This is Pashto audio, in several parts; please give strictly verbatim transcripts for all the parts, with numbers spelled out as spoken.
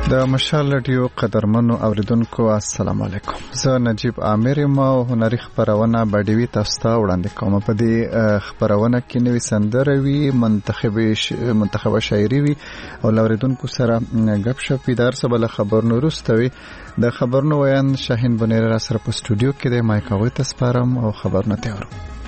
د مشال رادیو قدرمنو اوریدونکو السلام علیکم. زه نجیب عامر یم او هنري خبرونه باډیوي تاسو ته وړاندې کوم. په دې خبرونه کې نوې سندره وي، منتخبه ش... منتخبه شاعري وي او اوریدونکو سره غپ شپ در څه بل خبرونه وروستوي. د خبرونو ویان شاهین بنیر را سره په سټوډیو کې د مایکاوي تسپارم او خبرونه تیارو.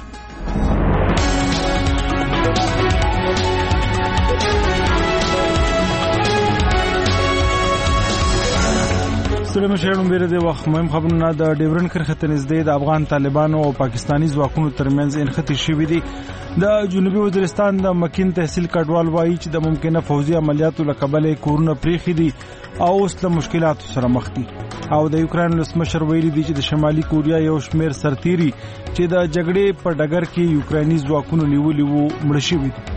سلام شهرون بیره د وخت مهم خبرونه. د ډیورن کرښې ته نږدې د افغان طالبانو او پاکستانی ځواکونو ترمنځ انختی شوې دي. د جنوبي وزیرستان د مکین تحصیل کډوال وایي چې د ممکنه فوزي عملیاتو له کبله کورونه پریخي دي او اوس له مشکلاتو سره مخ دي. او د یوکرين ولسمشر ویلي دي چې د شمالي کوریا یو شمیر سرتيري چې د جګړې په ډګر کې یوکراني ځواکونو نیولي وو مړ شوي دي.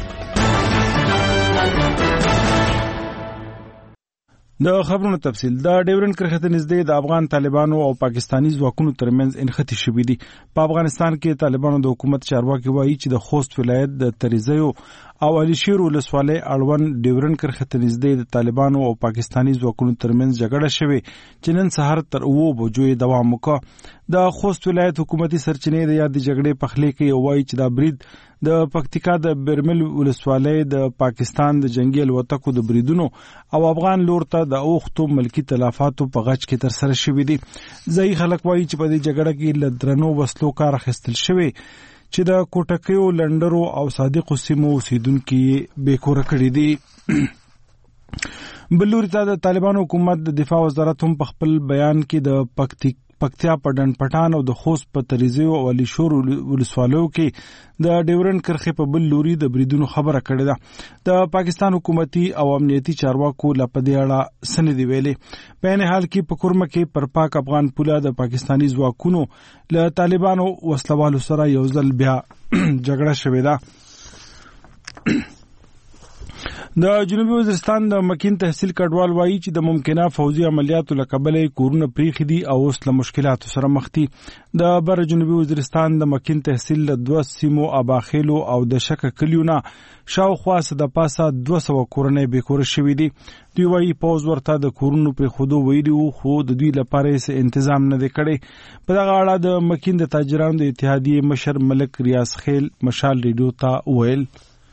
د خبرونو تفصیل. د ډیورن کرښې ته نږدې د افغان طالبانو او پاکستانی ځواکونو ترمنځ انختی شوې دي. په افغانستان کې طالبانو د حکومت چارواکي وایي چې د خوست ولایت د تریزیو او علي شیر ولسوالۍ اړوند ډیورن کرښې ته نږدې د طالبانو او پاکستانی ځواکونو ترمنځ جګړه شوې چې نن سهار تر اوو بجو دوام وکړ. د خوست ولایت حکومتي سرچینې د یاد جګړې په خله کې وایي چې دا برید د پکتیکا د برمل ولسوالۍ د پاکستان د جنگي الوتکو د بریدونو او افغان لور ته د اوختو ملکی تلافاتو په غچ کې تر سره شوې دي. ځای خلک وایي چې په دې جګړه کې له درنو وسلو کار اخیستل شوی چې د کوټکیو لندرو او صادقو سیمو اوسیدونکو بې کوره کړي دي. بلوري ته د طالبانو حکومت د دفاع وزارت هم په خپل بیان کې د پکتیک پکتیا پډن پټان او د خوست په تریزیو او علي شور ولسوالو کې د ډیورن کرښې په بل لوري د بریدونو خبره کړې ده. د پاکستان حکومتي او امنیتي چارواکو لپاره اړه سند دی ویلې. په ان حال کې په کورمه کې پر پاک افغان پوله د پاکستانی ځواکونو له طالبانو وسلوالو سره یو ځل بیا جګړه شوې ده. د جنوبي وزیرستان د مکین تحصیل کډوال وایي چې د ممکنه فوزي عملیاتو له کبله کورونه پریخي دي او اوس له مشکلاتو سره مخ دي. د بر جنوبي وزیرستان د مکین تحصیل له دوه سیمو اباخیلو او د شک کلیونه شاوخوا د پاسه دوه سوه کورنۍ بې کوره شوي دي. دوی وایي پوز ورته د کورونو پرې خودو ویلي وو خو د دوی لپاره هیڅ تنظیم نه دی کړی. په دغه اړه د مکین د تاجرانو د اتحادیې مشر ملک ریاض خیل مشال ریډیو ته ویل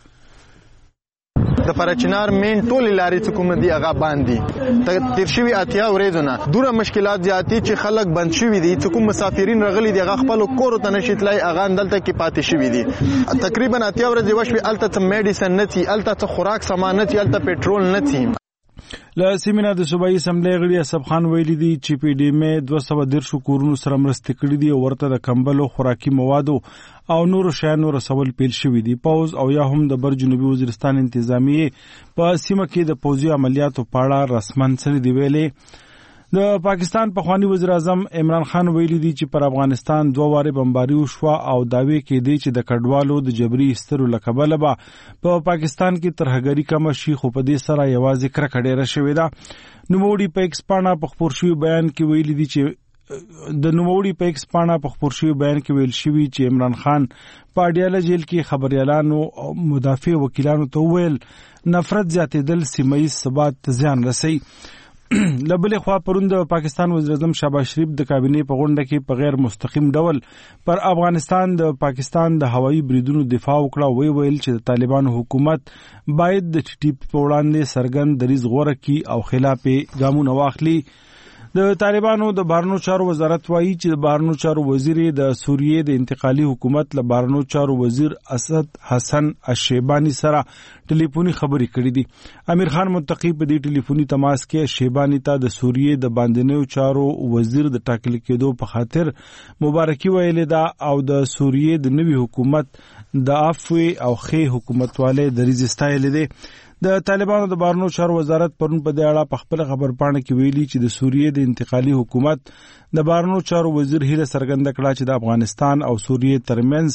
د فرچنار مین ټول لارې چې کوم دي هغه باندې تیر شوی اتیا ورېدونه دوره مشکلات زیاتی چې خلک بند شوی دي چې کوم مسافرین رغلي دي هغه خپل کور ته نشیتلای هغه دلته کې پاتې شوی دي. تقریبا اتیا ورځې وشوي الته میډیسن نتی الته خوراک سامان نتی الته پېټرول نتی. له سیمینه د صوبایي اسمبلی غړي اسب خان ویلي دي چې پی ډی مې دوه سوه دېرشو کورونو سره مرستې کړي دي او ورته د کمبلو خوراکي موادو او نورو شیانو رسول پیل شوي دي. پوز او یا هم د بر جنوبي وزیرستان انتظامیې په سیمه کې د پوځي عملیاتو په اړه رسمن څه دی ویلې. د پاکستان پخوانی وزیر اعظم عمران خان ویلي دي چې پر افغانستان دوه واره بمباری وشوه او داوی کې دي چې د کډوالو د جبري استرو لکبله به په پاکستان کې ترهګری کم شي خو په دې سره یوازې کرکه ډیره شوې ده. نوموړي په ایکس پاڼه په خپور شوی بیان کې ویلي دي چې د نوموړي په ایکس پاڼه په خپور شوی بیان کې ویل شوی چې عمران خان په اډیاله جیل کې خبريالانو او مدافع وکیلانو ته ویل نفرت زیاتېدل سیمه ییز ثبات زیان رسي. لبل خوا پروند پاکستان وزیر اعظم شهباز شریف د کابینې په غونډه کې په غیر مستقیم ډول پر افغانستان د پاکستان د هوایي بریدونو دفاع وکړه. وی ویل چې د طالبانو حکومت باید د ټي ټي په وړاندې سرګند دریز غوړه کړي او خلاف ګامونه واخلي. د طالبانو د بهرنیو چارو وزارت وایي چې د بهرنیو چارو وزیر د سوریې د انتقالي حکومت له بهرنیو چارو وزیر اسد حسن الشیبانی سره ټلیفوني خبرې کړې دي. امیر خان متقی په دې ټلیفوني تماس کې الشیبانی ته د سوریې د باندنیو چارو وزیر د ټاکل کېدو په خاطر مبارکي ویلې ده او د سوریې د نوي حکومت د عفو او خې حکومتواله دریځ ستایلې ده. د طالبانو د بهرنیو چارو وزارت پرون په دې اړه په خپل خبرپاڼه کې ویلي چې د سوریې د انتقالي حکومت د بهرنیو چارو وزیر هیله څرګنده کړه چې د افغانستان او سوریې ترمنځ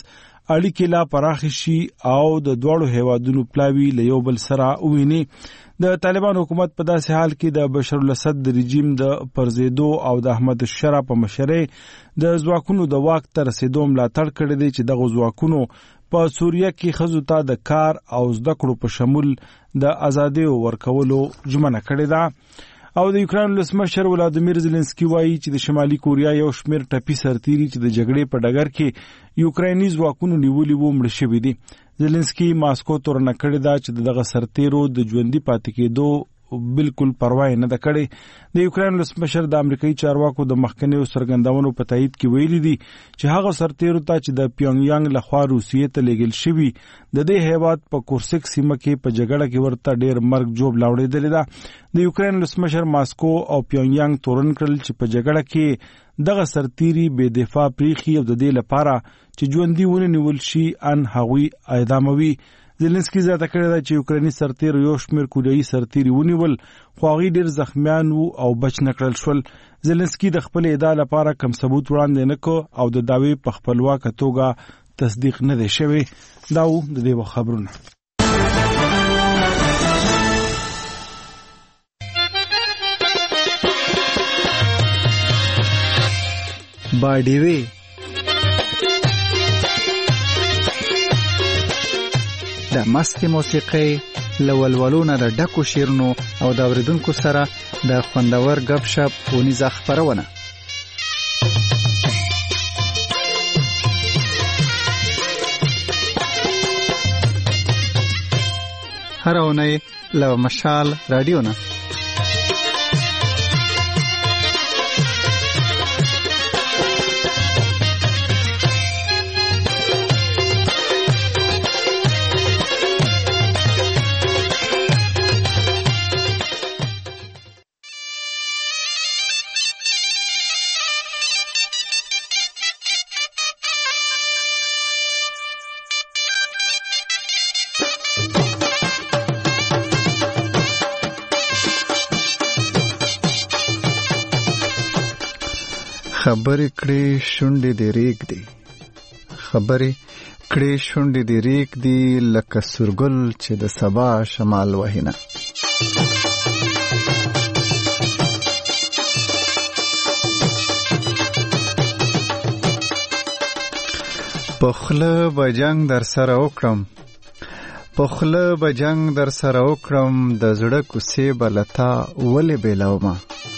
اړیکې لا پراخ شي او د دواړو هیوادونو پلاوي له یو بل سره وویني. د طالبان حکومت په داسې حال کې د بشر الاسد د رژیم د پرزیدو او د احمد الشرا په مشرۍ د ځواکونو د واک ته رسیدو ملاتړ کړی دی چې دغه ځواکونو په سوریه کې ښځو ته د کار او زده کړو په شمول د ازادۍ ورکولو ژمنه کړې ده. او د یوکرين ولسمشر ولادیمیر زيلنسکي وایي چې د شمالي کوریا یو شمېر ټپي سرتیري چې د جګړې په ډګر کې یوکرایني ځواکونو نیولي وو مړه شوي دي. زيلنسکي ماسکو تورنه کړې ده چې دغه سرتیرو د ژوندي پاتې کېدو بالکل پروا نه ده کړې. د یوکرين ولسمشر د امریکایي چارواکو د مخکنیو څرګندونو په تایید کې ویلي دي چې هغه سرتیرو ته چې د پیونګ یانګ لخوا روسیې ته لیږل شوي د دې هیواد په کورسک سیمه کې په جګړه کې ورته ډېر مرګ جوړ لاوړېدلې ده. د یوکرين ولسمشر ماسکو او پیونګ یانګ تورن کړل چې په جګړه کې دغه سرتیري بې دفاع پریخي او د دې لپاره چې ژوندي ونیول شي ان هغوی اعداموي. زيلنسکي زیاته کړې ده چې یوکریني سرتیرو یو شمېر کوریایي سرتیري ونیول خو هغوی ډېر زخمیان وو او بچ نه کړل شول. زيلنسکي د خپل ادعا لپاره کوم ثبوت وړاندې نه کړ او د دعوې په خپلواکه توګه تصدیق نه دی شوی. دا و د دې خبرونه. باډیوي د مستي موسیقي لولولونه د ډکو شیرونو او د اوریدونکو سره د خوندور غب شپ ونیزه خبرونه. هر اونۍ له مشال رادیو نه خبرې کړې شونډې دې ریګ دي خبرې کړې شونډې دې ریګ دي لکه سورګل چې د سبا شمال وهینه. پخله به جنگ در سره وکړم پخله به جنگ در سره وکړم د زړه کوڅې به لتا ولې بیلومه.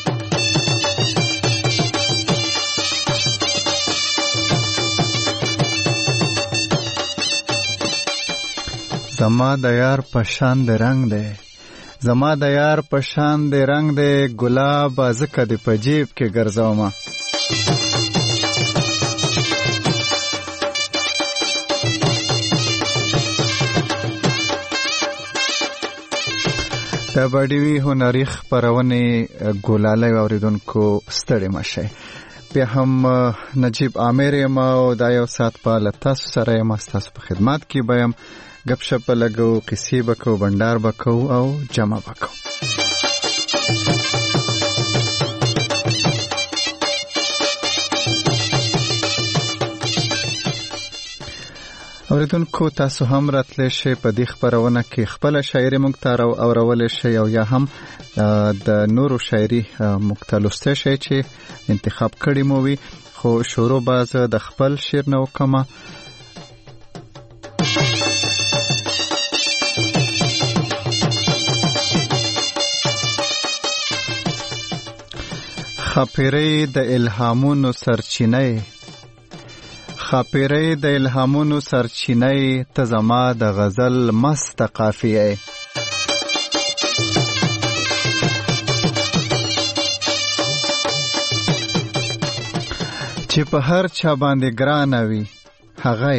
زما د یار پشان د رنگ دی زما د یار پشان د رنگ دی ګلاب ازکه د پجیب کې ګرځاومه. د باډیوي هنري خپرونې ګولاله اوریدونکو ستړي مشه. بیا هم نجیب عامر یم او دا یو ساعت په تاسو سره یم تاسو په خدمت کې بیم گپ شپ لګو قصې بکو بندر بکو او جمع بکو. اوریدونکو تاسو هم راتلی شئ په دې خپرونه کې خپل شاعري موږ ته اورولای شئ او یا هم د نورو شاعري موږ ته لوستلی شئ چې انتخاب کړي مو وي. خو شروع به زه د خپل شعر نه وکړم. خاپیرې د الهامونو سرچینه خاپیرې د الهامونو سرچینه ته زما د غزل مست قافیه. چې په هر چا باندې ګران وي هغه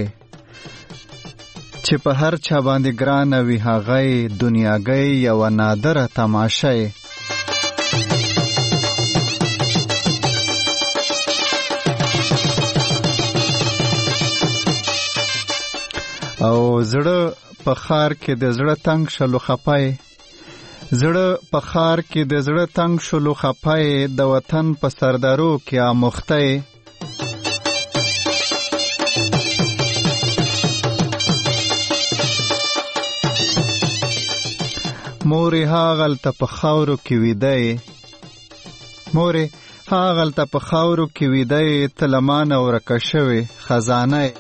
چې په هر چا باندې ګران وي هغه دنیاګۍ یو نادره تماشه. او زړه په خار کې د زړه تنگ شلو خپای زړه په خار کې د زړه تنگ شلو خپای د وطن په سردارو کې آموخته. مورې هاغلته په خاورو کې ویده یې مورې هاغلته په خاورو کې ویده یې ته له مانه ورکه شوې خزانه یې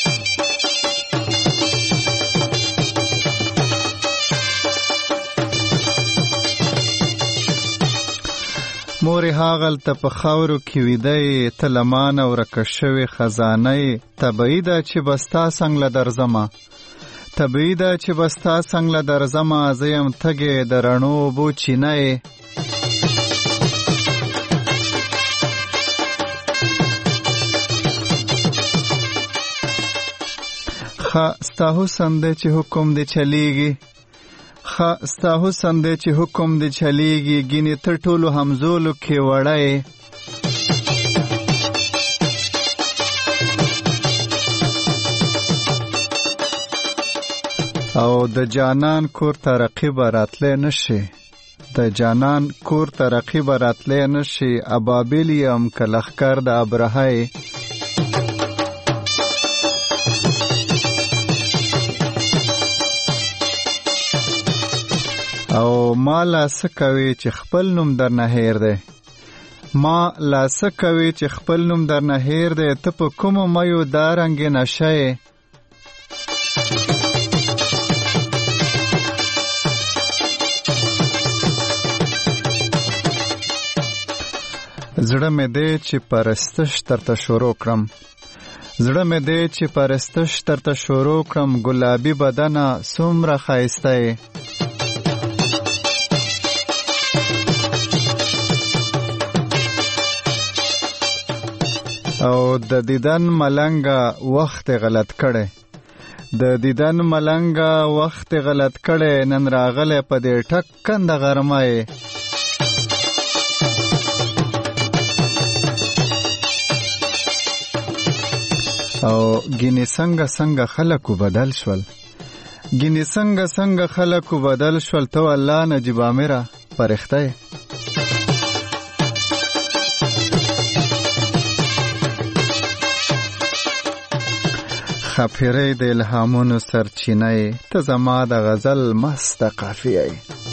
مورې هاغلته په خاورو کې ویده یې ته له مانه ورکه شوې خزانه یې طبیعي ده چې به ستا څنګ له درځمه طبیعي ده چې به ستا څنګ له درځمه زه یم تږې د رڼو اوبو چینه یې ښه ستا حسن دی چې حکم دې چلیږي ښه ستا حسن دی چې حکم دې چلیږي ګینې تر ټولو همزولو کې وړه یې او د جانان کور ته رقیب راتلی نشي د جانان کور ته رقیب راتلی نشي ابابیل یم که لښکر د ابرهه یې او ما لا څه کوي چې خپل نوم درنه هیر دی ما لا څه کوي چې خپل نوم درنه هیر دی ته په کومو میو دا رنګې نشه یې زړه مې دی چې پرستش درته شروع کړم زړه مې دی چې پرستش درته شروع کړم ګلابي بدنه څومره ښایسته یې او د دیدن ملنګه وخت غلط کړي د دیدن ملنګه وخت غلط کړي نن راغله په دې ټک کند غرمه او ګینې څنګه څنګه خلکو بدل شول ګینې څنګه څنګه خلکو بدل شول ته الله نجیب عامره فرښته خاپیری د الهامونو سرچینه ته زما د غزل مست قافیه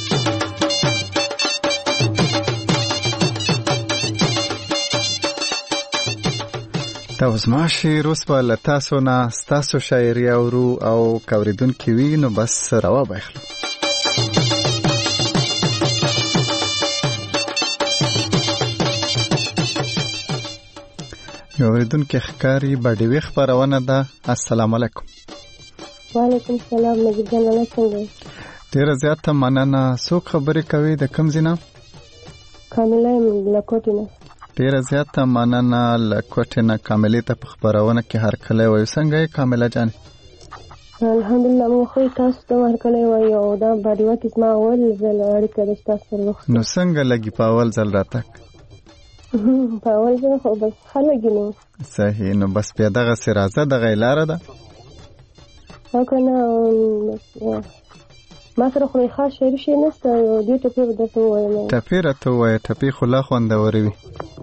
ته اوس ما شعر اوس به له تاسو نه ستاسو شاعري اورو او که اورېدونکي وي نو بس روا به اخلو یو اورېدونکی ښکاري بډیوي خپرونه ده السلام علیکم وعلیکم السلام نجیب جان الله څنګه ډېره زیاته مننه څوک خبرې کوي د کوم ځای نه کامله یم له کوټې نه ډېره زیاته مننه له کوټې نه کاملې ته په خپرونه کې هرکلی وایو څنګه یې کامله جانې الحمدلله موږ خو تاسو ته هرکلی وایو او دا بډیوه کې زما اول ځل اړیکه ده چې تاسو سره وخت نو څنګه لګي په اول ځل راتګ په اول ځل خو بس ښه لګي نو صحیح نو بس بیا دغسې راځه دغه یې لاره ده او که نه ما سره خو یې خاص شعري شی نشته یو دوې ټپې به درته ووایم ټپې راته ووایه ټپې خو لا خوندورې وي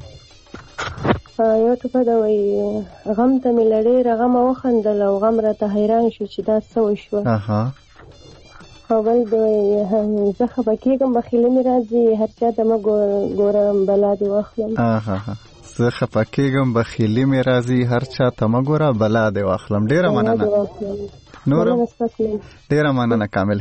یو ټپه ده وایي غم ته مې له ډېره غمه وخندل او غم راته حیران شو چې دا څه وشوه او بل د زه خفه کېږم بخیلي مې راځي هر چا ته مه ګورم بلا دې واخلم زه خفه کېږم بخیلي مې راځي هر چا ته مه ګوره بلا دې واخلم ډېره مننه نورم ډېره مننه کاملې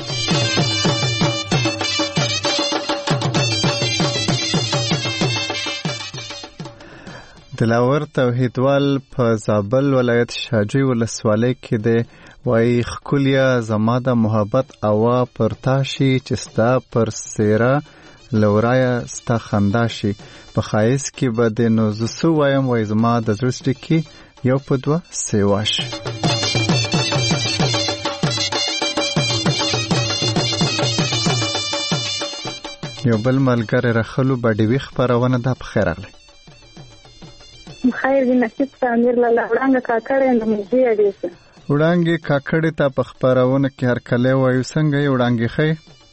دلاور توحیدوال په زابل ولایت شاجوی ولسوالۍ کې دی وایي ښکليه زما د محبت اوا پر تا شي چې ستا پر څېره له ورایه ستا خندا شي په ښایست کې به دې نو زه څه وایم وایي زما د زړه سټې کې یو په دوه سیوا شي یو بل ملګری رخلو بډیوي خپرونه ده په خیر راغلی خیر دی نصیب ته امیر لاله وړانګه کاکړې د موزي اډیسه وړانګې کاکړې ته په خپرونه کې هرکلی وایو څنګه یې وړانګې ښې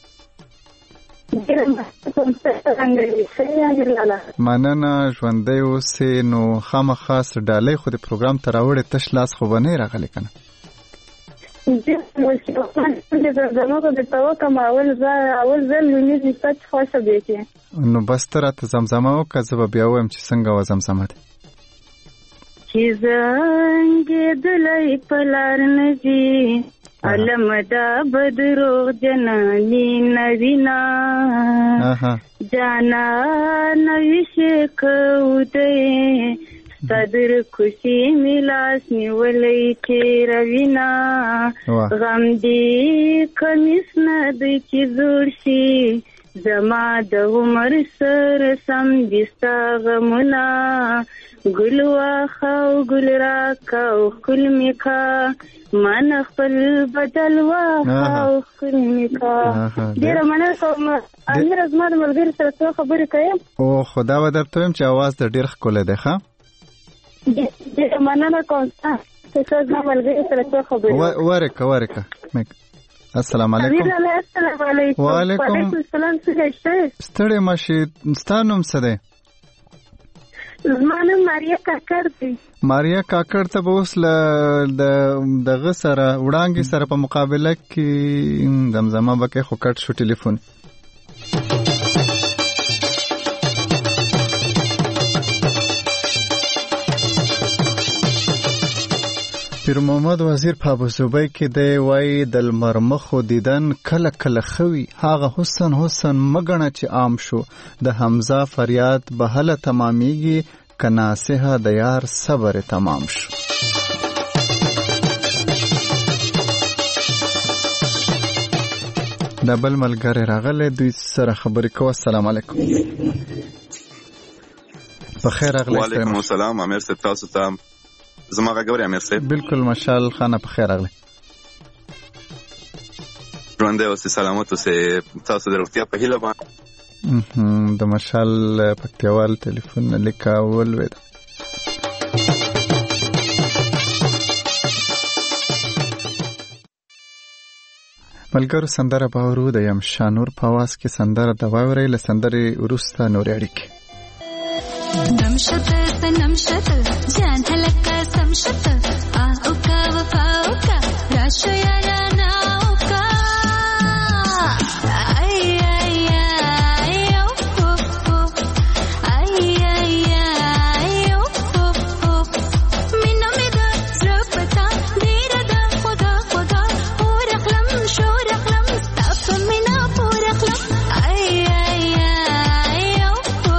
مننه ژوندی اوسې نو خامخا ډالۍ خو د پروګرام ته راوړې تش لاس خو به نه یې راغلی که نه زمانو د توکم اول ځل اول ځل مې دې ست خوښه دی. نو بس تر ته زمزمه وکړه زه به بیا وایم چې څنګه و زمزمه ده. چې زنګې دلای په لار نه ځي علم دا بدروغ جنانی نوینا جانا نویشه کوده صدر خوشی میلاس نیولی چی روینا غم دی کمیس ندی چی زورشی زما د عمر سر سم دستا غمنا گلوا خاو گل را کاو خل میکا من خپل بدل وا خاو خل میکا ډیره مننه کوم. امیر زما د ملګری سره څه خبرې کوي؟ او خدا و درته وایم چې आवाज د ډیر ښکلی دی. ښه ډیره مننه کوم چې زما ملګری سره څه خبرې ورکه ورکه. السلام علیکم. السلام علیکم. وعلیکم السلام. څنګه ستړي ماشي ستانوم څه دی؟ زما نوم ماریا کاکړ دی. ماریا کاکړ ته به اوس له دغه سره وړانګې سره په مقابله کې زمزمه به کې خو کټ شو ټلیفون. پیر محمد وزیر په ابوظبي کې دی وایي د لمر مخو دیدن کله کله خوي هغه حسن حسن مګنه چې عام شو د حمزه فریاد به هله تمامېږي که ناصحه د یار صبر تمام شو. د بل ملګری راغلی دوی سره خبرې کوو. السلام علیکم. بخیر راغلی. وعلیکم السلام. امیر صاحب تاسو ته زما غوړې امیر صاحب. بالکل مشال خانه په خیر راغلی. ژوندی اوسئ سلامت اوسئ. تاسو د روغتیا په هیله باندې د مشال پکتیوال ټلیفون لیکه ولوېده. ملګرو سندره باورو د یم شانور په आवाज کې سندره د واوري له سندرې وروسته نورې اړیکې. نمشط سنمشط جان هلکا سمشط آوکا وفاوکا راشو یارانا اوکا ای ای ای اوکو ای ای ای اوکو مینو میدا زرپتا دیردا خدا خدا پورخلم شورخلم ستاپ مینا پورخلم ای ای ای اوکو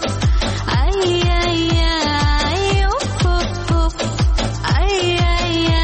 ay ay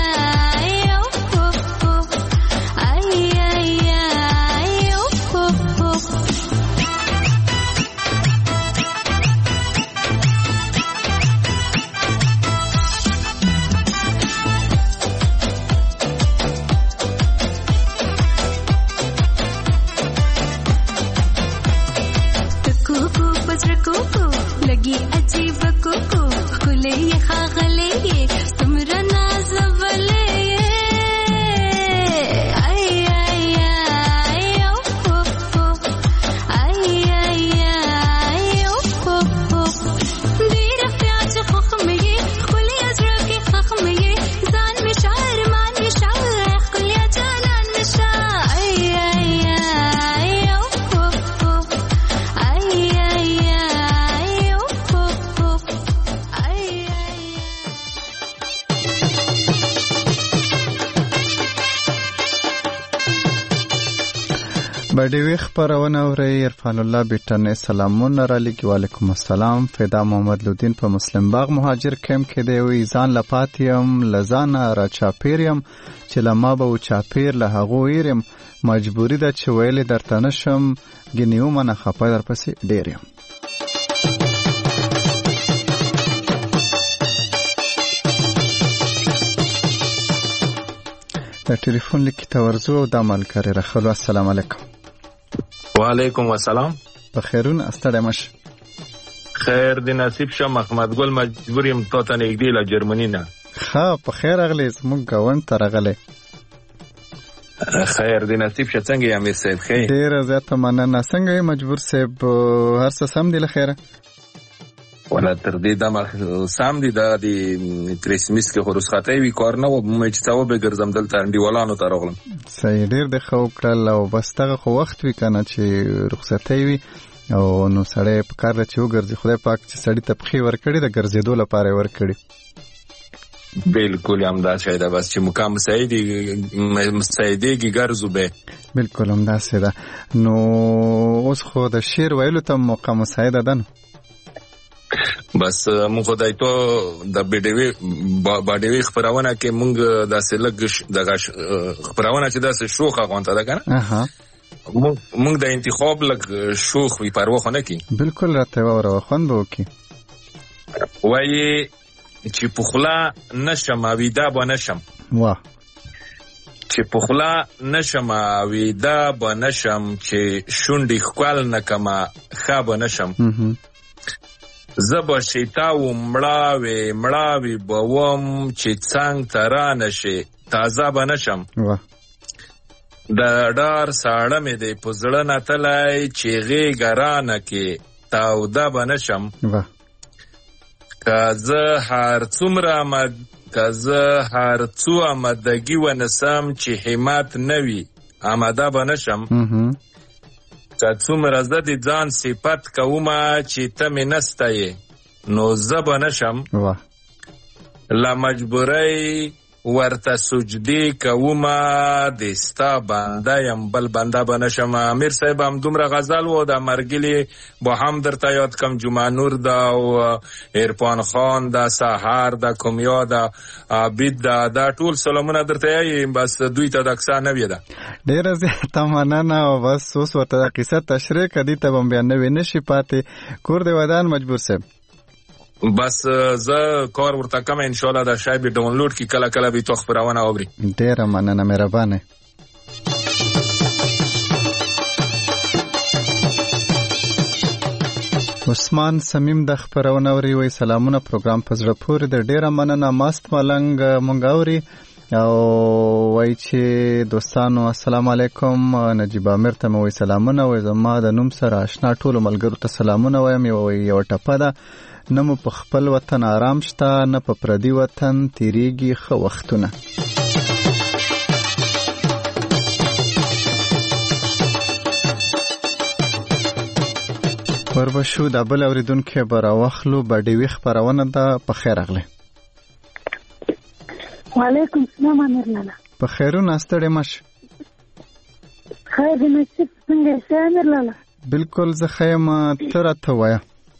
راغلي څومره نازولې بډیوي خبرونه اوري. عرفان الله بیٹن سلامونه را لګي. وعلیکم السلام. فدا محمد لودین په مسلم باغ مهاجر کم کې دی. وی ځان لپاتیم لزان را چاپیریم چې لما به چاپیر له هغه ویرم مجبوری ده چې ویل درته نشم ګنیو منه خپه در پسې ډیرم. د ټلیفون لیک ته ورزو او د عمل کاری رخلو. السلام علیکم. وعلیکم السلام. بخیرون استړی مش. خیر دی نصیب شه. محمد ګل مجبور یم تو ته نږدې له جرمني نه. ښه په خیر اغلی زموږ ګاونډ ته راغلی. خیر دی نصیب شه. څنګه یې امیر صاحب؟ خیر ډېره زیاته مننه. څنګه یې مجبور صاحب؟ هر څه سم دی له خیره؟ ولا تر دې دمه سم دي. دا د کرسمس کې خو رخصتۍ وي کار نه و چې څه وبې ګرځم دلته انډیوالانو ته راغلم. صحیح ډېر د ښه وکړل. او بس دغه خو وخت وي که نه چې رخصتۍ وي او نو سړی په کار ده چې وګرځي. خدای پاک چې سړي ته پښې ورکړي د ګرځېدو لپاره یې ورکړي. بالکل همداسې ده. بس چې مقام مساعدېږي ګرځو به. بالکل همداسې ده. نو اوس خو د شعر ویلو ته موقع مساعده ده. نو بس مونږ خدای ته د بډیوي بډیوي خبرونه کې مونږ داسې لګ دغه خبرونه چې داسې شوخه غونته ده کنه. اها مونږ د انتخاب لګ شوخ وی پروا خو نه کی. بالکل راته وره خوند به وکي. وای چې پخلا نشم ویدا به نشم. واه چې پخلا نشم ویدا به نشم چې شونډې خپل نکما خاب نشم. زبا شیطاو مړاوي مړاوي بوم چې څنګه ترانه شي تازه بنشم. واه د ډار ساړه مې دی پزړه نه تلای چې غي ګرانه کې تاوده بنشم. واه کزه هر څومره مد کزه هر څو آمدګي ونسم چې همت نوي آماده بنشم. که څومره زه د ځان صفت کومه چې ته مې نسته یې نو زه به نشم. له مجبورۍ ورته سجدې کومه د ستا بنده یم بل بنده به نشم. امیر صاحب هم دومره غزل و د مرګلي به هم درته یاد کم. جمعه نور ده او عرفان خان ده سهار ده کومیا ده عابد ده دا ټول سلامونه درته یایي. بس دوی ته د کیسه نوې ده. ډېره زیاته مننه. او بس اوس ورته د قصه تشریح کدي ته هم بیا نوې نشي پاتې. کور دی ودان مجبور صاحب. بس زه کار ورته کوم ان شاء الله د شای به ډاونلوډ کی کله کله به تو خبرونه اوري. ډېره مننه مهربانه. عثمان سمیم د خبرونه اوري. وی سلامونه پروګرام په زړه پورې د ډېره مننه. ماست ملنګ مونږ اوري او وای چې دوستانو السلام علیکم. نجیب امیر ته وی سلامونه. وی زما د نوم سره آشنا ټول ملګرو ته سلامونه وایم. یو یو ټپه ده نه مو په خپل وطن آرام شته نه په پردي وطن تیریږي ښه وختونه. وربشو د بل اوریدونکو به راوخلو. بډیوي خبرونه ده. په خیر اغلی. وعلیکم السلام امیر لالا. په خیرونه ستړی مش. خیر دی نصیب څنګه یې امیر لالا؟ بالکل زه ښه یم. ته راته وایه.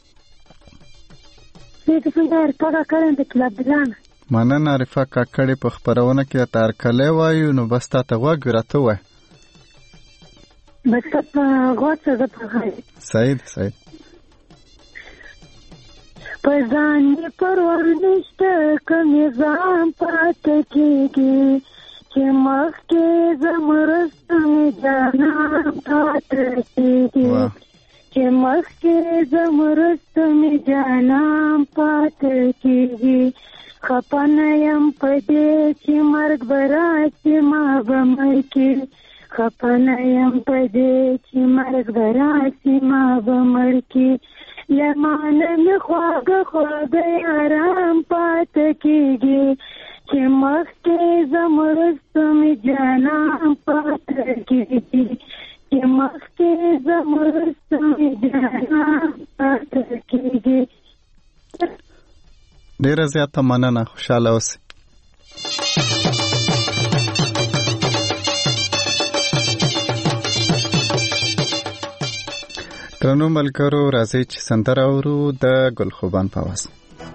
زه ته څنګه عرفه کاکړ یم د کلابدلانه. مننه عرفه کاکړې په خپرونه کې راته هرکلی وایو. نو بس تا ته غوږ راته ووایه. بس ته په غوږ څه زه په غږ. صحیح ده صحیح. په ځان یې پرور نشته که مې ځان پاته کېږي چې مخکې زه مرسته مې جانان پاته کېږي چې مخکې زمرست مې جانان پاتې کېږي خپه نه یم په دې چې مرګ به راشي ما به مړ کړي خپه نه یم په دې چې مرګ به راشي ما به مړ کړي له مانه مې خواږه خواږه آرام پاتې کېږي چې مخکې زمرست مې جانان پاتې کېږي چې مخکې زمرست مې جانان پاتې کېږي. ډیره زیاته مننه، خوشاله اوسئ. درنو ملګرو، راځئ چې سندره اورو د ګل خوبان په آواز.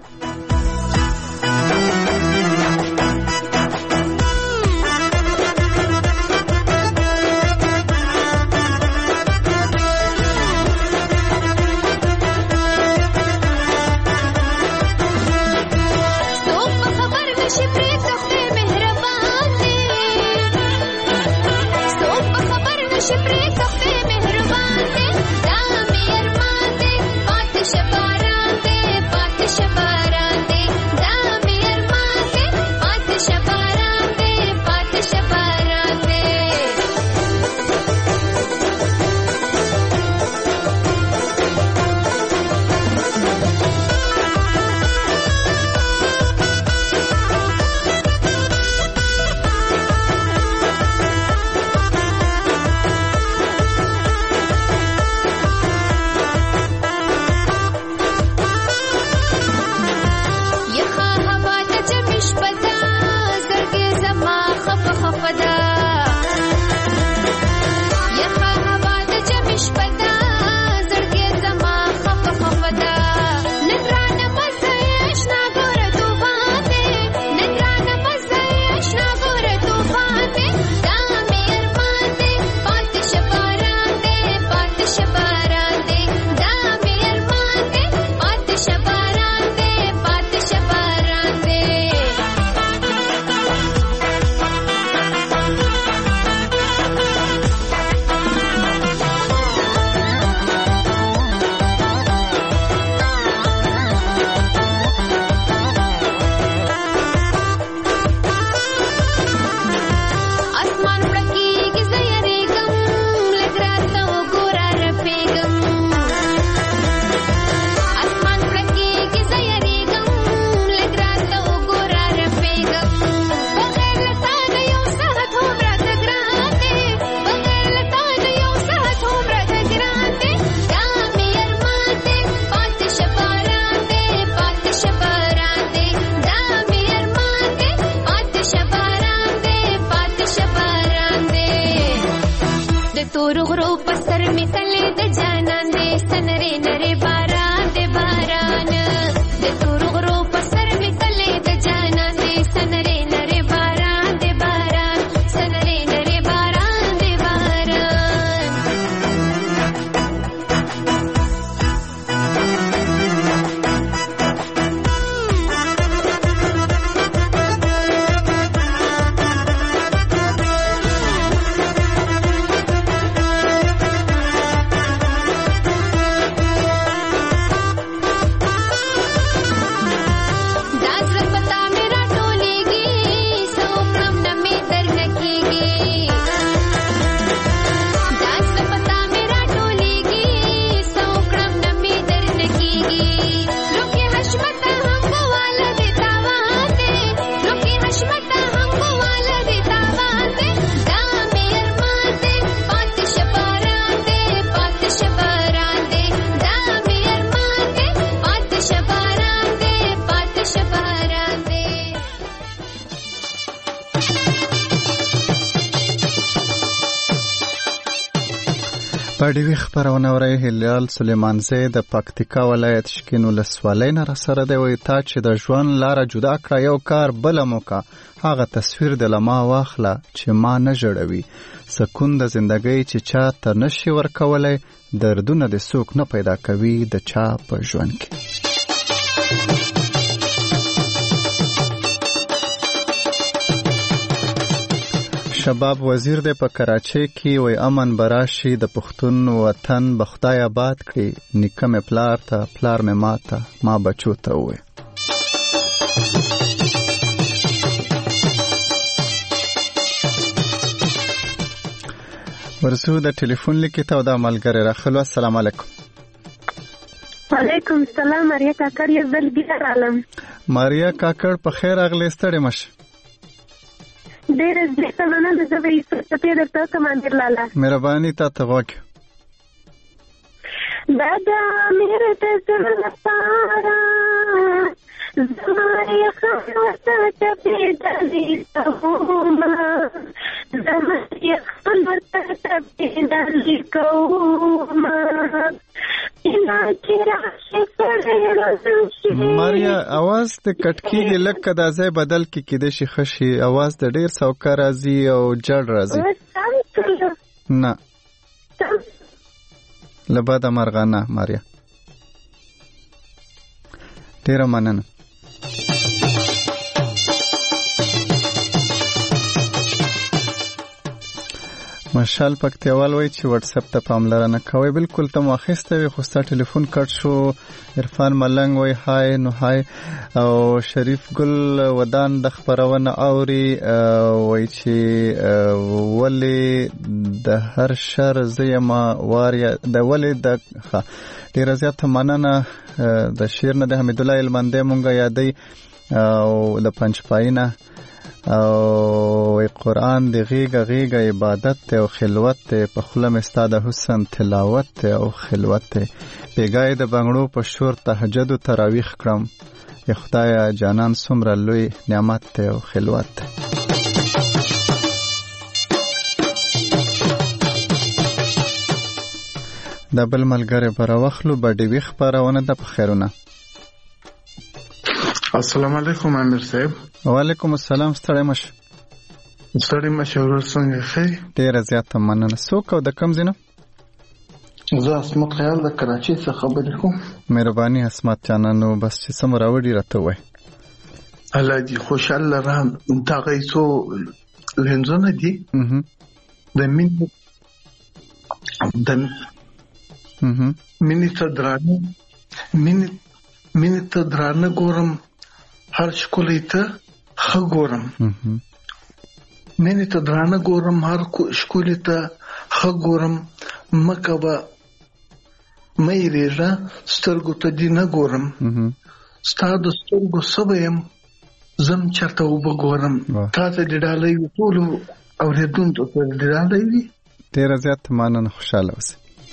پاډوي خبرونه ورای هلال سلیمانزی د پکتیکا ولایت شکین ولسوالۍ نه سره دی وای تا چې د ژوند لار جدا کړ یو کار بل موکا هغه تصویر د لما واخله چې ما نه جوړوي سکون د زندګۍ چې چا ته نشي ورکولای دردونه د سوک نه پیدا کوي د چا په ژوند کې. شباب وزیر د په کراچۍ کې وای امن براشي د پښتون وطن بخدای آباد کړي نیکه مې پلار ته پلار مې ماته ما بچو ته وای. ورسو د ټلیفون لیکي ته د ملګری راخلو. السلام علیکم. وعلیکم السلام. ماریا کاکړ یې بل بیا رالم. ماریا کاکړ په خیر اغلی ستړي مشه. ډېر زه مننه زه به یې څه درته کمانډر لالا مهرباني تا ته وکړه. دا د مېره د زړه لپاره زما یې خلوته تپېدلې کومه زما یې خلوته تپېدلې کومه ماریا اواز ته کټ کېږي لکه دا ځای بدل کې کېدای شي ښه شي. اواز د ډېر سوکه راځي او جړ راځي. نه له بده مرغه نه ماریا. ډېره مننه. مشال پکتیوال وای چې واتس اپ ته پاملرنه کوي. بالکل ته ماخسته وي خو ستا ټلیفون کټ شو. عرفان ملنګ وای هاي نو هاي او شریف ګل ودان د خبرونه اوري وای چې ولی د هر شر زیما واریا د ولی د ډیر زیات مننه. د شیر نه د حمید الله المنده مونږه یادې او د پنځ پاینه او قرآن دی غیگا غیگا عبادت تے او خلوت تے پا خلم استاد حسن تلاوت تے او خلوت تے بیگای دا بنگڑو پا شور تحجد و تراویخ کرم یا خدایا جانان سمر لوی نعمت تے او خلوت تے. دا بل ملګری برا وخلو با دیویخ پاراونه دا پا خیرونه. السلام علیکم امیر صاحب. وعلیکم السلام. ستړی مشه. ستړی مشه. ورور څنګه ښه؟ ډېره زیاته مننه. څوک او د کوم ځای نه؟ زه عصمت خیال د کراچۍ څخه خبرې کوم. مهرباني عصمت جانه. نو بس چې څه مو راوړي راته ووایه. الله دې خوشحاله را. دغه څو لینزونه دي د مینې د مینې ته درانه مینې مینې ته درانه ګورم هر ښکلی ته ښه ګورم. مینې ته درانه ګورم هر ښکلی ته ښه ګورم. مه کوه مه یېرېږه سترګو ته دې نه ګورم. ستا د سترګو څه به یم زم چېرته اوبه ګورم. تا ته دې ډالۍ وي ټولو اورېدونکو ته دې ډالۍ وي. ډېره زیاته مننه. خوشحاله اوسئ.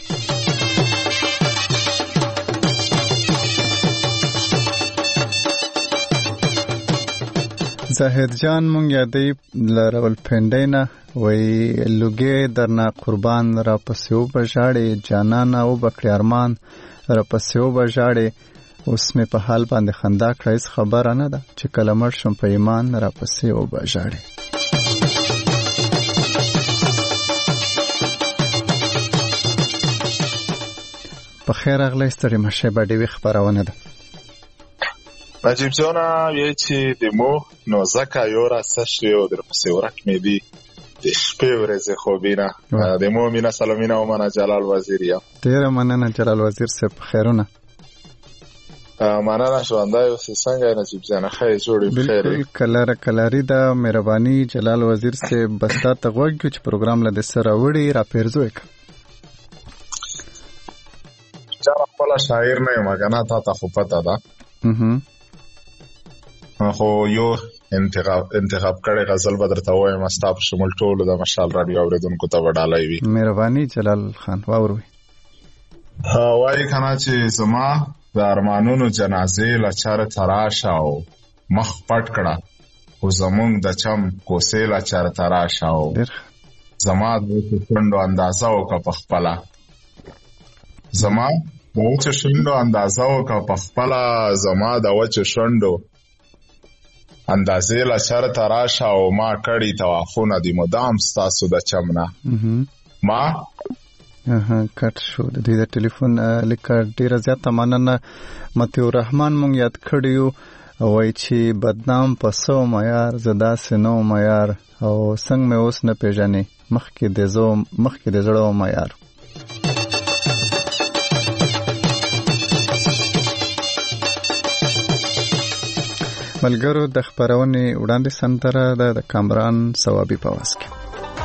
زاهد جان مونږ یادې لرول پندینا وای لوګي درنا قربان را پسیو بجاړې جانانا او بکړی ارمان را پسیو بجاړې اوس مې په حال باندې خندا کړې خبره نه ده چې کلمر شم په ایمان را پسیو بجاړې. په خیر اغلی ستړي مشه باندې وی خبرونه ده. نجیب جانا یه چی دیمو نوزکا یورا سشتی و در پسی ورک میدی دشپی ورزی خوبینا دیمو مینا سلامینا و منا جلال وزیریم. دیر مننا جلال وزیر سب خیرونه. مننا شوانده و سنگای نجیب جانا خیلی جوڑی بخیری. بالکل کلار کلاری دا مهربانی جلال وزیر سے بستا تغوږ چې پروګرام لده سره وړي را پیرزو یک. جانا خپل شاعر نه یم کنه تا ته خو پته ده. اها خو یو انتخاب انتخاب کړي غزل بدر ته وایم استاپ شمول ټول د مشال رادیو اوریدونکو ته وډالای وي. مهرباني جلال خان واوروي. ها وای کنه چې زما د ارمانونو جنازې لچار تراشه او مخ پټ کړه خو زمونږ د چم کوسې لچار تراشه او زما د څنډو اندازه او په خپل زما د وچ شندو اندازه او په خپل زما د وچ شندو اندازې لچار تراشه او ما کړي توافونه دي مدام ستاسو د چمنه ما اها کټ شو د دې ټلیفون لیک ډیر زیاته مننه. متیو رحمان مونږ یاد کړیو وای چې بدنام پسو معیار زدا سينو معیار او څنګه مې اوس نه پیژنې مخکې د زو مخکې د زړه معیار. ملګرو د خبرونې وړاندې سندره د کامران ثوابي په واس کې.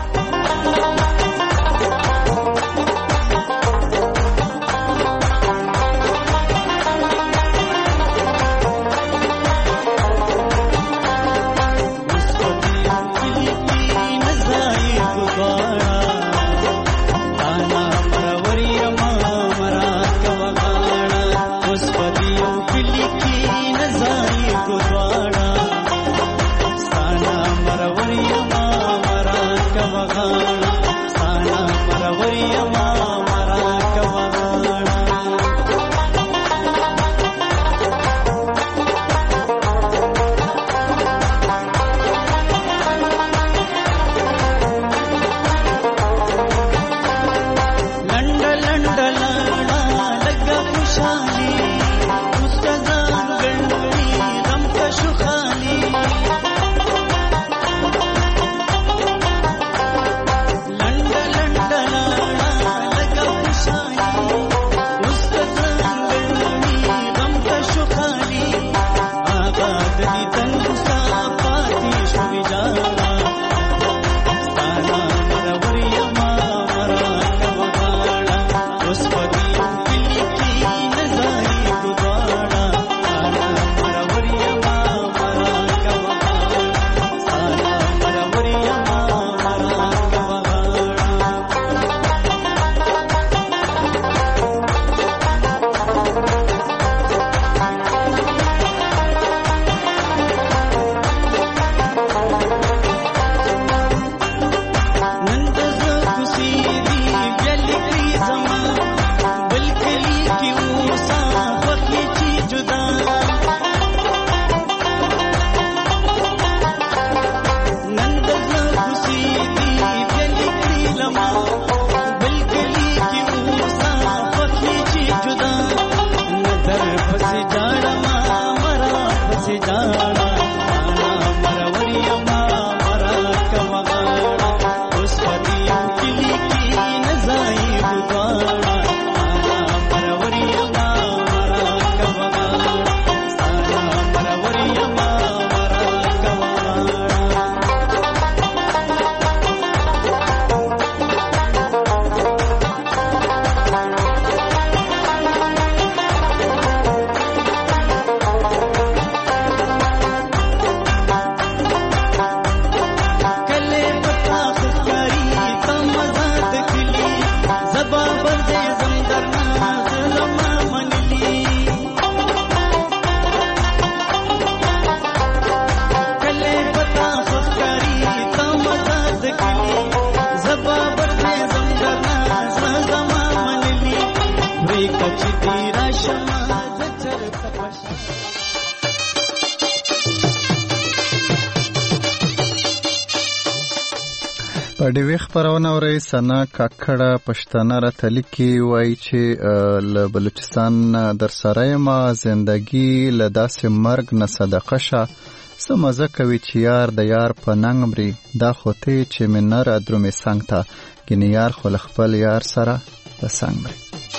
په ډیوی خبرونه اوري سنا کاکړه پښتانه راته لیکي وایي چې له بلوچستان در سره ما زندگی له داسې مرګ نه صدقه شه څه مزه کوي چې یار د یار په ننګ مري دا خو ته چې مې نه را درومې څنګ ته ګینې یار خو له خپل یار سره په څنګ مري.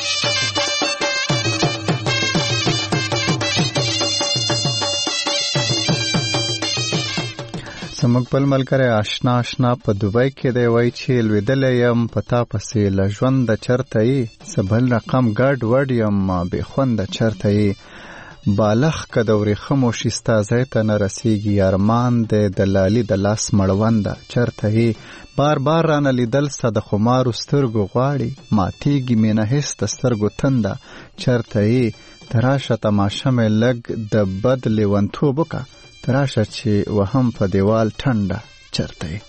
زموږ بل ملګری آشنا آشنا په دوبۍ کې دی وایي چې لوېدلی یم په تا پسې له ژونده چېرته یې څه بل رقم ګډ وډ یم بې خونده چېرته یې بالغ که د ورېښمو شي ستا ځای ته نه رسېږي ارمان دی د لالي د لاس مړونده چېرته یې بار بار رانه لیدل ستا د خمارو سترګو غواړي ماتېږي مینه هېڅ د سترګو تنده چېرته یې ته راشه تماشه مې لږ د بد لیونتوب وکړه تراشه چې وهم په دیوال ټنډه چرته یې.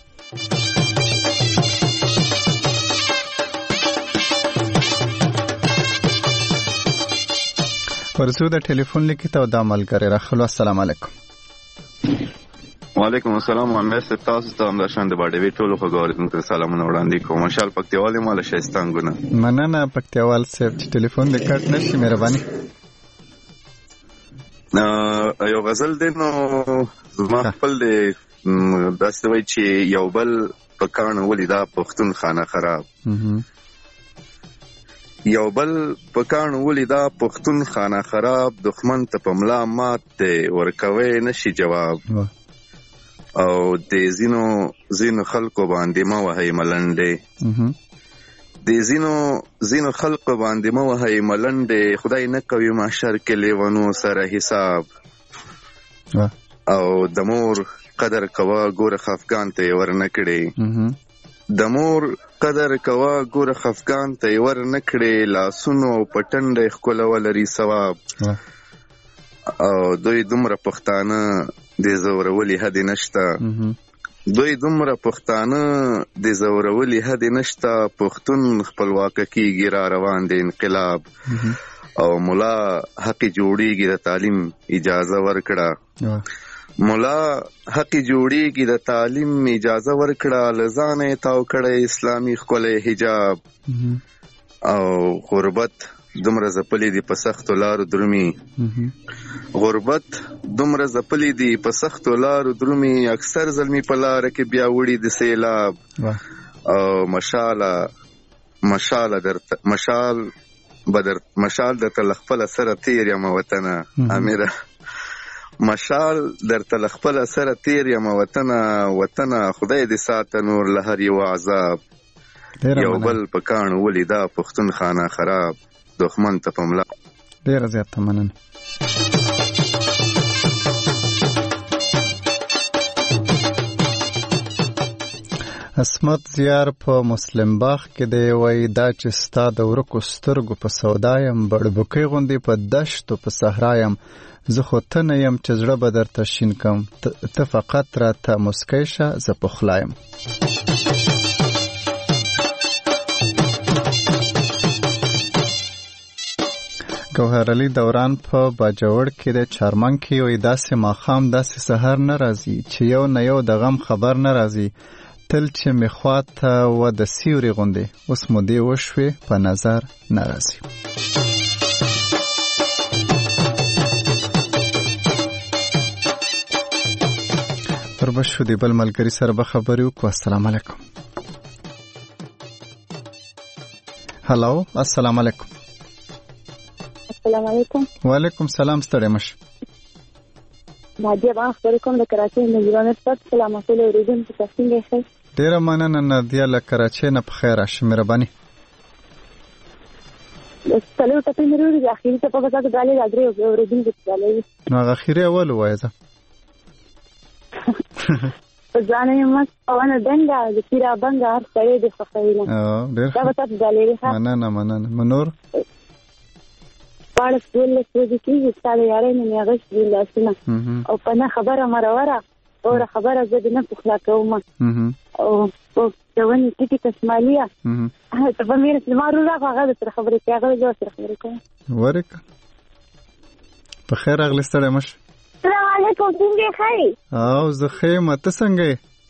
ورزو د ټلیفون لیکي ته د ملګری راخلو. السلام علیکم. وعلیکم السلام. امیر صاحب تاسو ته هم د شان د باډوي ټولو خبرو ته سلامونه وړاندې کوم. مشال پکتیوال مال شایستانګونه. مننه پکتیوال صاحب چې ټلیفون دې کټ نشي مهرباني. یو غزل دی نو زما خپل دی داسې وایي چې یو بل په کاڼو ولیدا پښتون خانه خراب یو بل په کاڼو ولیدا پښتون خانه خراب دښمن ته په ملا مات دی ورکوی نشي جواب او د ځینو ځینو خلکو باندې مه وهئ ملنډې د ځینو ځینو خلکو باندې مه وهئ ملنډې خدای نه کوي محشر کې لیونو سره حساب او د مور قدر کوه ګوره خفګان ته یې ور نه کړې د مور قدر کوه ګوره خفګان ته یې ور نه کړې لاسونو په ټنډه یې ښکلول لري ثواب او دوی دومره پښتانه د زورولي حد نشته دوی دومره پښتانه د زورولي حد نشته پښتون خپلواکه کېږي را روان دی انقلاب او ملا حق جوړیږي د تعلیم اجازه ورکړه ملا حق جوړیږي د تعلیم اجازه ورکړه له ځانه یې تاو کړی اسلامي ښکلی حجاب او غربت دومره ځپلي دي په سختو لارو درومي غربت دومره ځپلي دي په سختو لارو درومي اکثر زلمي په لاره کې بیا وړي د سیلاب او مشاله مشاله درته مشال بدر مشال درته له خپله سره تیر یم وطنه امیره مشال درته له خپله سره تیر یم وطنه وطنه خدای دې ساته نور له هر یو عذاب یو بل په کاڼو ولیدا پښتون خانه خراب دښمن ته په ملا ډېره زیاته مننه عصمت زیار په مسلم باغ کې دی وایي دا چې ستا د ورکو سترګو په سودا یم بړبوکۍ غوندې په دشتو په صحرا یم زه خو ته نه یم چې زړه به درته شین کم ته فقط راته مسکی شه زه پخلا یم ګوهر علي دوران په باجوړ کې د چارمنګ کې وایي داسې ماښام داسې سهار نه راځي چې یو نه یو د غم خبر نه راځي تل چې مې خواته و د سیوري غوندې اوس مو دې وشوې په نظر نه راځي وربشو دی بل ملګري سره به خبرې وکړو السلام علیکم هلو السلام علیکم السلام علیکم وعلیکم سلام ستړی مشه نادیه باندې خبرې کوم د کراچۍ نجرانه پات سلامت له اوریدونکو څخه څنګه ښه ډیره مننه نادیه له کراچۍ نه په خیر راشه مهرباني څلور ټپې مې وروړي اخیری ته په بازار کې ډالې راځي اوریدونکو څخه ډالې نو هغه اخیری اول وایي ځه ځان یې مس اونه دنګا د پیرا بنګار سره د فخرینه اه ډیر دا به تاسو ډالې ښه مننه مننه منور پاړس ول څه دي چې ستاره یاري نه میغش دی لاسونه او په نه خبره مروره او خبره زه نه پخلا کوم او او ځواني ټیټی تسمالیا ته په میر سمارو راغله د خبرې کې هغه د سره خبرې کوم ورک په خیر اغلی ستړی مش السلام علیکم څنګه ښه او زه ښه مته څنګه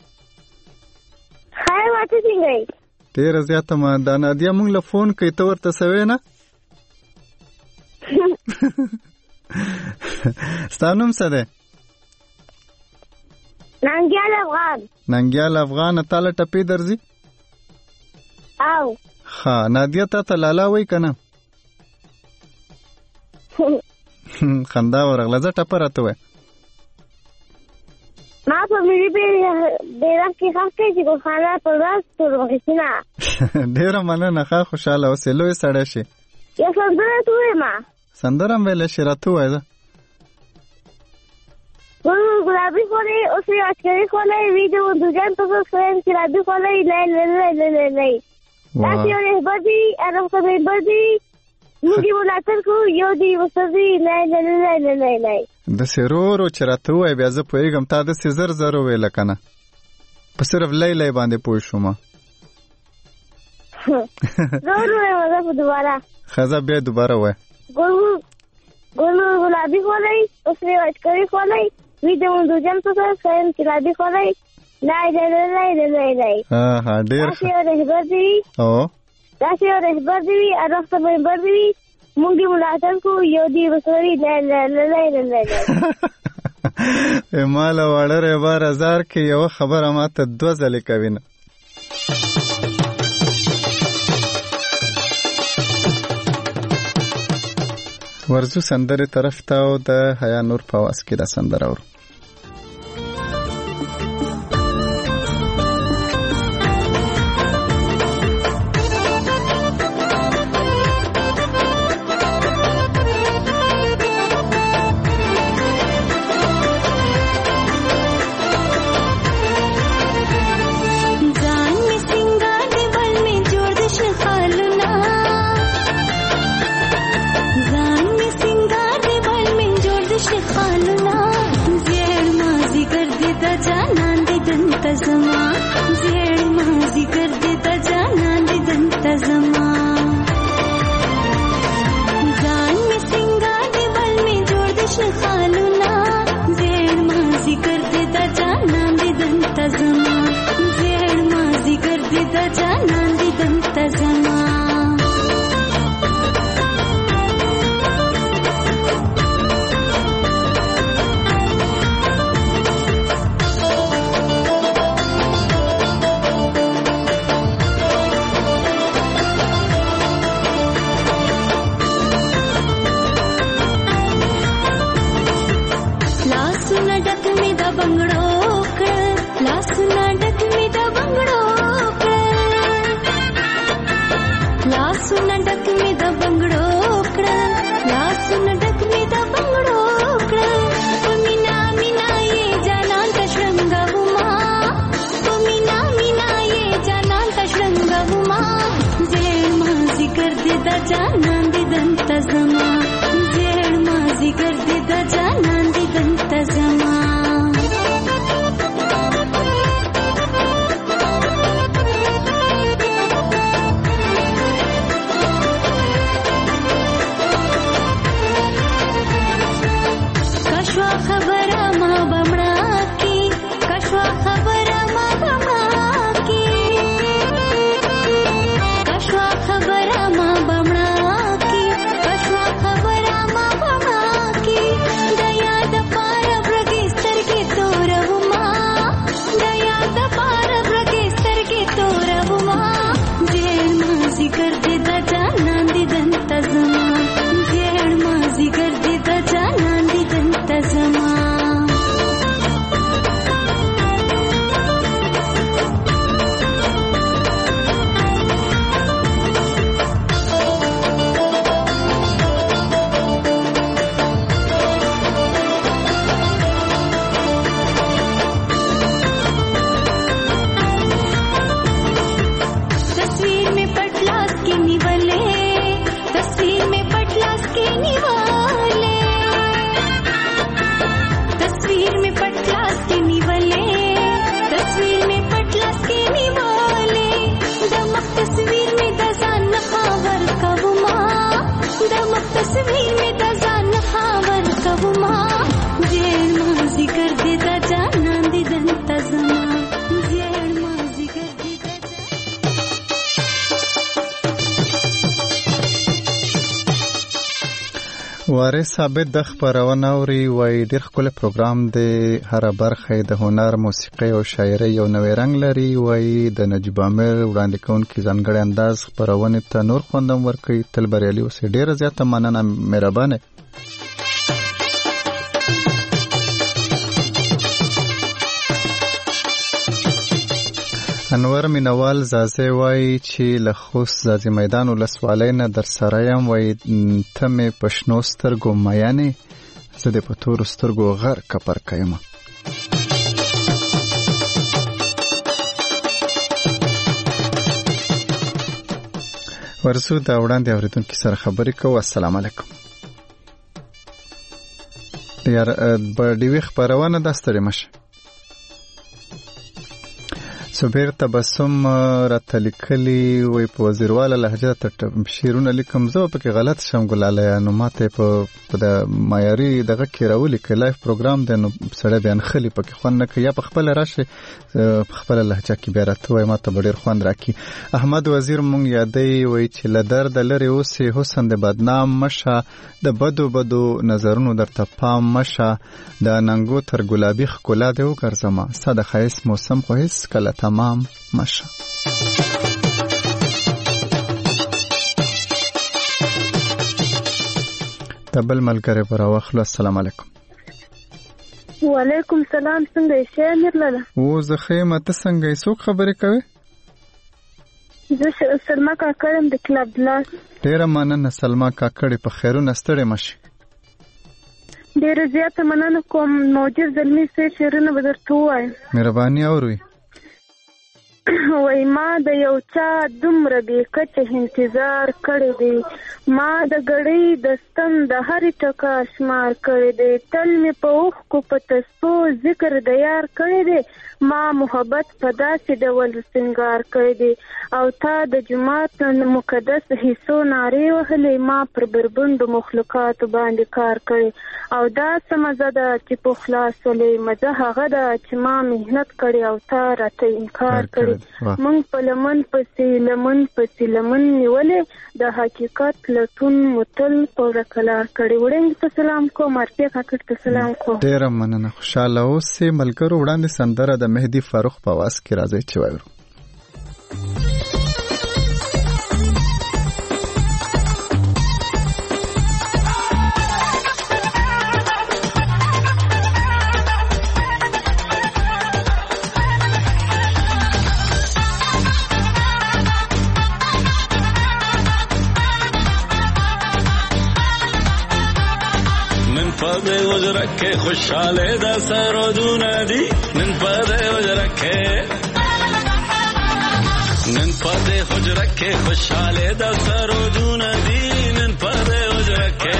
ښه مته څنګه ډیر زیاته ما د نادیه مونږ له فون کوي ته ورته سوي نه ستانوم څه ده ننګیال افغان ننګیال افغان تعالی ټپی درځي او ها نادیه ته لالا وای کنه خندا ورغله زه ټپه راته وای ما په ملي بیرغ کې خاصه چې کو خاله پر راس تور وښینا ډیر مننه ښه خوشاله اوسې لوی سړی شي یا سندره توې ما سندره مې له شراتو وای دا ګل ګلابي خولې اوس یې اچري خولې ویډیو دجان په سوین کې رابي خولې نه نه نه نه نه تاسو یې بدی انا څه بدی موږ ولاتر کو یو دی وسدي نه نه نه نه نه نه د سرورو چرته وای بیا زه پویګم تا د سزر زرو ویل کنه په صرف لیلې باندې پوه شوم زرو وای په دوباره خزا بیا دوباره وای ګل ګل ګلابي خولې اوس یې اچري خولې ویډیو دجان په سوین کې رابي خولې نه نه نه نه نه نه ها ها ډیر تاسو یې بدی او تاسو یې بدی انا څه بدی مونږ دې ملاتړ کوو یو دې وسوري لا لا لا لا لا مال وړر بار هزار کې یو خبره ماته دوه ځلې کوي نه ورزو سندره طرف ته او د حیا نور په واس کې د سندره ور وارث ثابت د خبرونه اوري وای ډېر ښکلی پروګرام دی هر برخه د هنر موسیقي او شاعري یو نوې رنګ لري وای د نجیب عامر وړاندې کوونکی ځانګړی انداز خبرونه ته نور خوندم ورکوي تل بریالي اوسئ ډېره زیاته مننه مهربانه انور مینوال زازه وای چې له خوست زازي میدان ولسوالۍ نه در سره یم وای ته مې پښنو سترګو میانې زه دې په تورو سترګو غر کپر کیم ورسو دا وړاندې اوریدونکو سره خبرې کوو السلام علیکم یار په ډیوی خبرونه د ستړي مشه صبر تبسم راتلیکلی وي په وزیرواله لهجه ته شیرونه لیکم زه په کې غلط شم ګلاله نو ماته په د معیاري دغه کې راولي کې لایف پروګرام د نو سره بیان خلی په کې خوان نه یا په خپل راشه په خپل لهجه کې بیا راته وای ماته ډیر خوان راکی. احمد وزیر مونږ یادې وای چې لدر د لری اوسې حسن د بدنام مشه د بدو بدو نظرونو درته پام مشه د ننګو تر ګلابي خکولا دی وګرځما صد خیس موسم خو هیڅ کله تمام مشه. تبل ملګری پر واخلو. السلام علیکم. وعلیکم سلام. څنګه یې شامیر لاله؟ او زه خیمه ته څنګه یې څوک خبرې کوي؟ زه سلما کاکړم د کلب لاس. ډیره مننه سلما کاکړې په خیرونه ستړې مشي. ډیره زیاته مننه کوم. موجود زلمی سه شیرونه به درته ووایم. مهرباني اورئ. وای ما د یو چا دومره بې کچه انتظار کړی دی، ما د ګړۍ د ستن د هرې ټکا شمار کړی دی، تل مې په اوښکو په تسپو ذکر د یار کړی دی، ما محبت په داسې ډول سنګار کړی دی او تا د جومات مقدس حصو نارې وهلې، ما پر بربندو مخلوقاتو باندې کار کړی او دا څه مزه ده چې په خلاص ولې مزه هغه ده چې ما محنت کړی او تا راته انکار کړی. مونږ په لمن پسې لمن پسې لمن نیولې د حقیقت لټون متل په ورکلار کړی. وړاندې ته سلام کوم. ارپی کاکړ ته سلام کوم. ډیره مننه. خوشاله اوسې ملګرو. وړاندې سندره د مهدي فاروق په आवाज کې راځي چې وایو. پدې وجرکه خوشاله د سرودونه دي نن پدې وجرکه نن پدې وجرکه خوشاله د سرودونه دي نن پدې وجرکه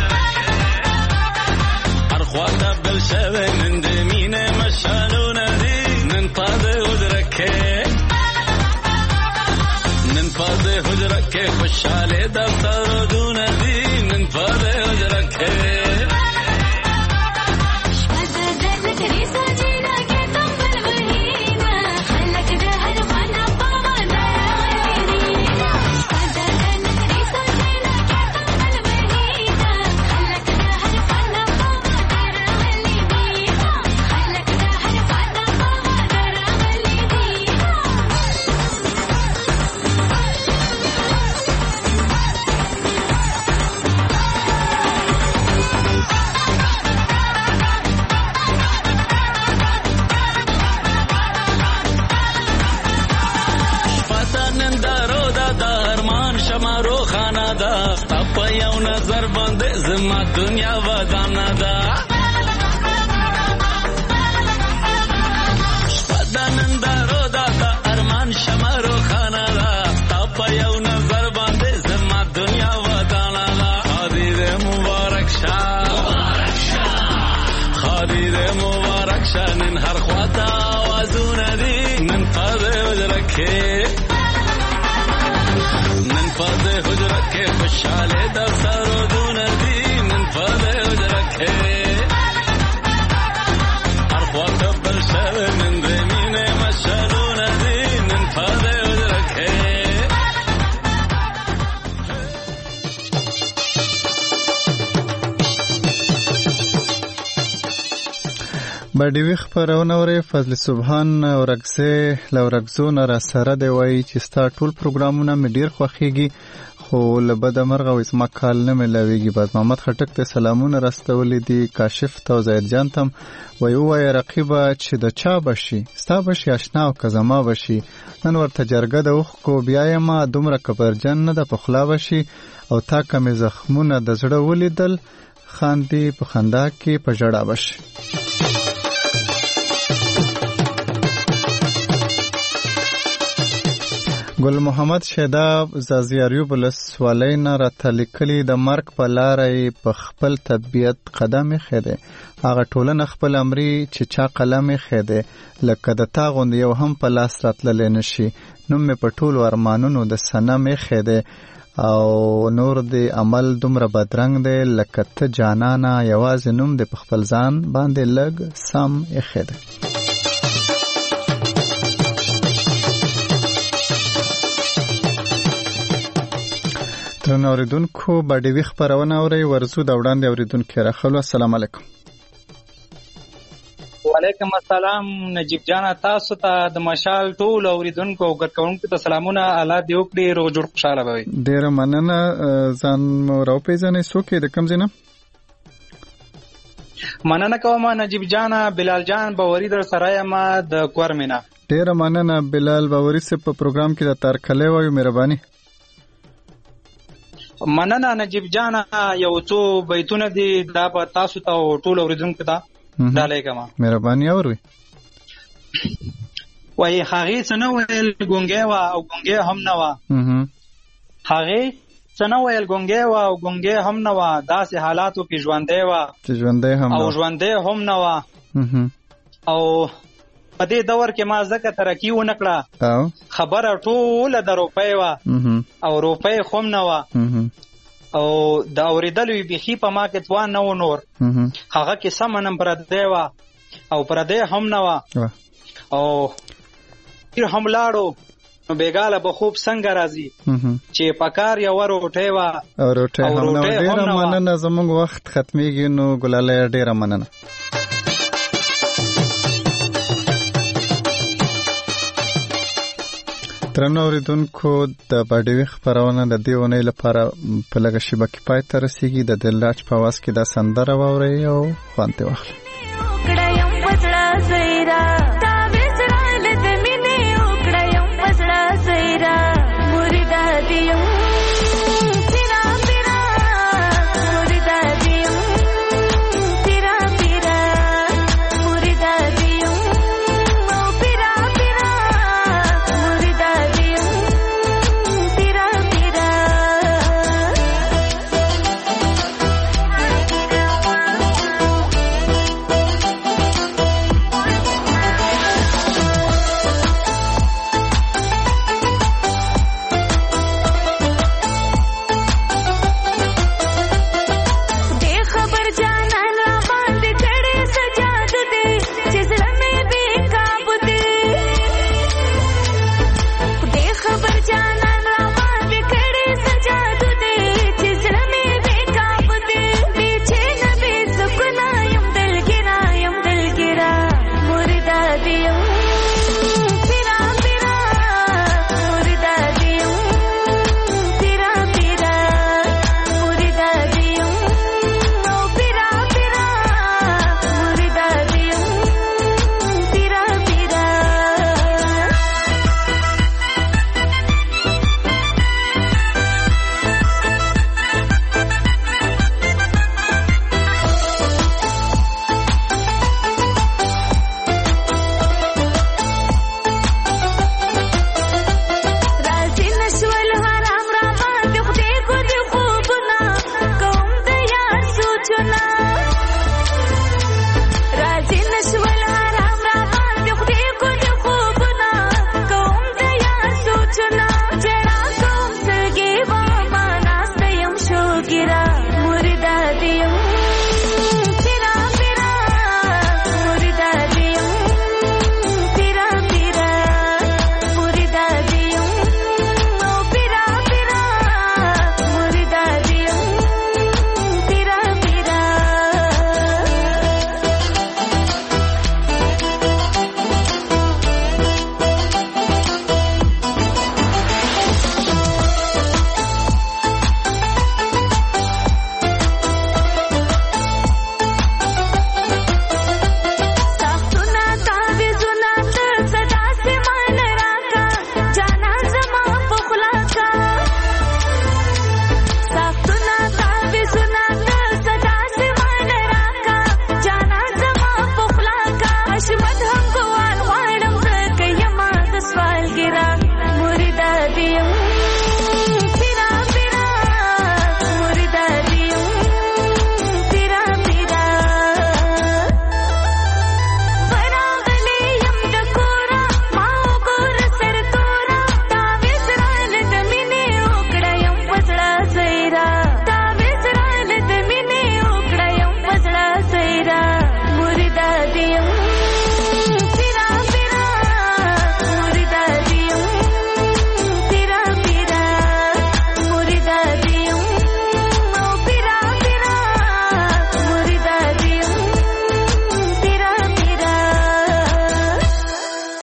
هر خواته بل شوه نن دې مینه مشالونه دي نن پدې وجرکه نن پدې وجرکه خوشاله د سرودونه دي نن پدې وجرکه زما دنیا ودانه ده شپدانن دارو دا دا ارمان شمارو خانه ده تا په یو نظر باندې زما دنیا ودانه ده. خادي دې مبارک شه خادي دې مبارک شه نن هر خواته آوازونه دي نن پدې وجرکه نن پدې وجرکه خوشاله د سرودونه دي نن پدې وجرکه هر خواته بل شوه نن دې مینه مشالونه دي نن پدې وجرکه. باډي وی خبرونه اوري فضل سبحان اورګسه لورګزون را سره دی وای چې ستا ټول پروګرامونه مې ډیر خوښيږي خو لبد مرغه و اسما کال نه ملاويږي. بعد محمد خټک ته سلامونه راستولې دي. کاشف ته زید جان تم وای وای رقیبه چې د چا بشي ستا بشي آشنا او کزما بشي نن ورته جرګه د وخ کو بیا ما دومره کبرجن نه د پخلا بشي او تا کمه زخمونه د زړه ولیدل خاندي په خندا کې په جړا بشي. ګل محمد شیداب زازیاریوب ولسوالۍ نه راته لیکلي د مرګ په لاره په خپل طبیعت قدم ایښی دی. هغه ټولنه خپل امري چې چا قلم ایښی دی لکه د تا غوندې یو هم په لاس راتللی نشي. نوم مې په ټولو ارمانونو د صنم ایښی دی او نور د عمل دومره بدرنګ دی لکه ته جانانه یوازې نوم د په خپل ځان باندې لږ سم ایښی دی. درنو اوریدونکو باډیوي خپرونه اورئ. ورزو د وړاندې اوریدونکي راخلو. السلام علیکم. وعلیکم السلام نجیب جان، تاسو ته د مشال ټول اوریدونکو او ګډونکو ته سلامونه. الله دې وکړي روغ جوړ خوشاله وي. ډیره مننه. ځان مو راوپېژنئ، څوک یې، د کوم ځای نه؟ مننه کوم نجیب جان. بلال جان باوري در سره یم د کورمینا. ډیره مننه بلال باوري صاحب. په پروګرام کې د تارکلې وایو، مهرباني. مننه نجیب جان. یو څو بیتونه دي دا به تاسو ته ټول اوریدونکو ته ډالۍ کوم. مهرباني اوروي. وایي هغې څه نه ویل ګونګی وه او ګونګی هم نه وه. هغې څه نه ویل ګونګی وه او ګونګی هم نه وه. داسې حالاتو کې ژوندی وه او ژوندی هم نه وه. او په دې دور کې ما ځکه ترقي ونه کړه. خبره ټوله د روپۍ وه او روپۍ خو هم نه وه او د اورېدلو یې بیخي په ما کې توان نه و نور. هغه کې سمه نم پردی وه او پردی هم نه وه او پیر هم لاړو نو بېګاله به خوب څنګه راځي چې په کار یوه روټۍ وه او روټۍ هم نه وه. ډېره مننه. زموږ وخت ختمېږي نو ګلاله ډېره مننه. درنو اوریدونکو د باډیوي خپرونه د دې اونۍ لپاره په لږه شیبه کې پای ته رسیږي. د دلراج په اواز کې دا سندره واورئ او خوند ترې واخلئ.